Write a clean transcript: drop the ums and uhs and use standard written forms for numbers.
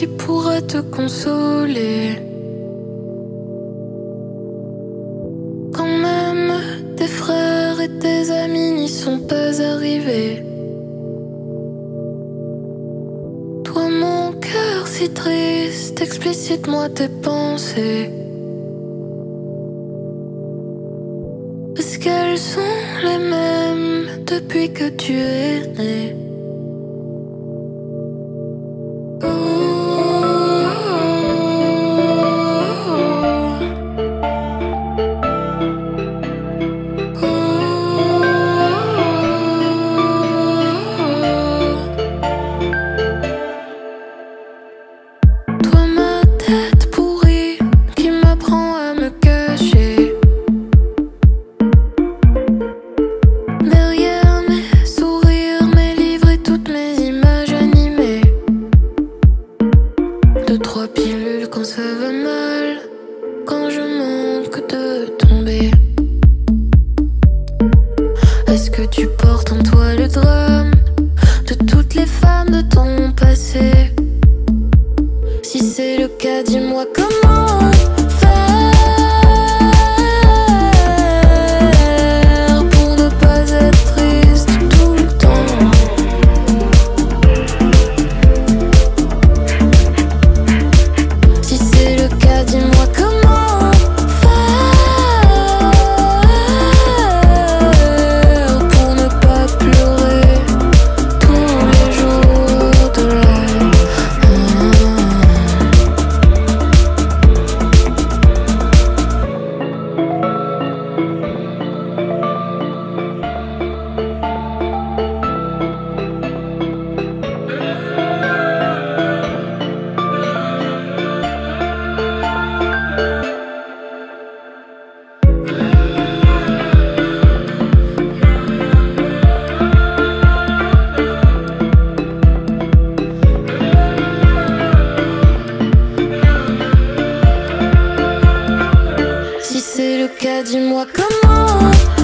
pourra te consoler. Quand même tes frères et tes amis n'y sont pas arrivés. Toi mon cœur si triste, explicite-moi tes pensées. Est-ce qu'elles sont les mêmes depuis que tu es né? Si c'est le cas, dis-moi comment.